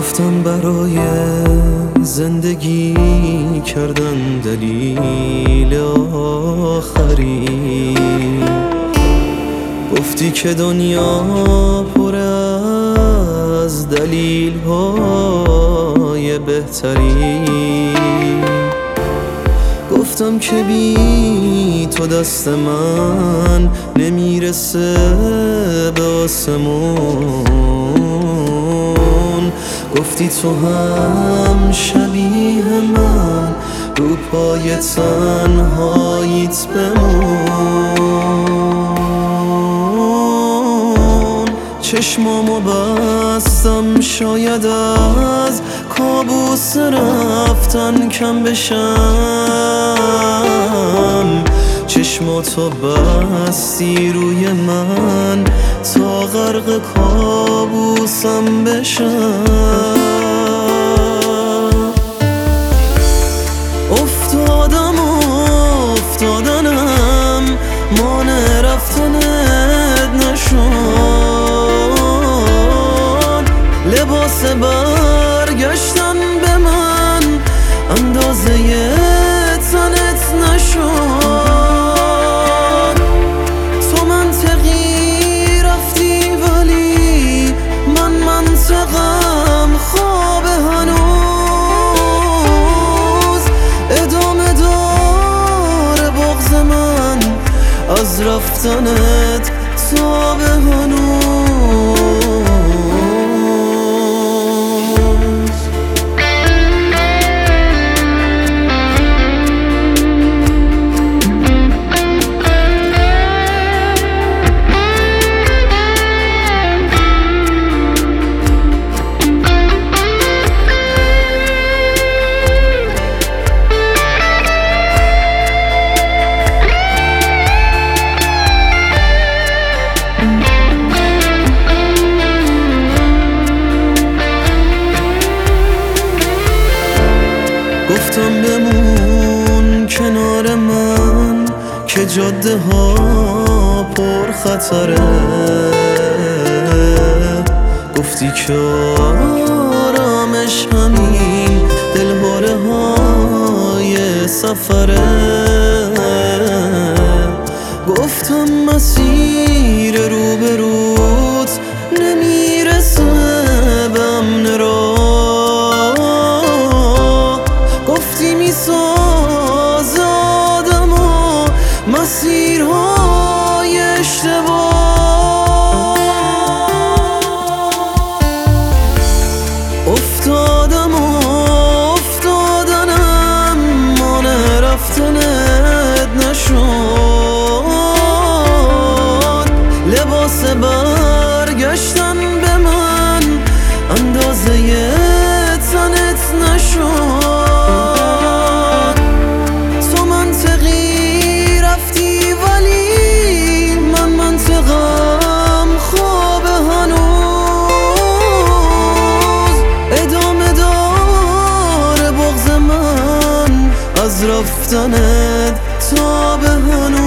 گفتم برای زندگی کردن دلیل آخری، گفتی که دنیا پر از دلیل های بهتری. گفتم که بی تو دست من نمیرسه به آسمون. گفتی تو هم شبیه من رو پای تنهاییت بمون. چشمامو بستم شاید از کابوس رفتن کم بشم. چشماتو بستی روی من تا غرق کابوسم بشم. افتادنم مانع رفتنت نشد. لباس برگشتن به من اندازه تنت نشد. تو منطقی رفتی ولی من منطقم خواب هنوز. ادامه داره بغض من از رفتنت تا به هنوز. گفتم بمون کنار من که جاده ها پر خطره. گفتی که آرامش همین دلهاره های سفره. گفتم مسیر روبروت نمیرسه به امن راه. گفتی میساز آدم و مسیرهای اشتباه. افتادنم مانع رفتنت نشد. لباس برگشتن به من اندازه تنت نشد. تو منطقی رفتی ولی من منطقم خواب هنوز. ادامه داره بغض من از رفتنت تا به هنوز.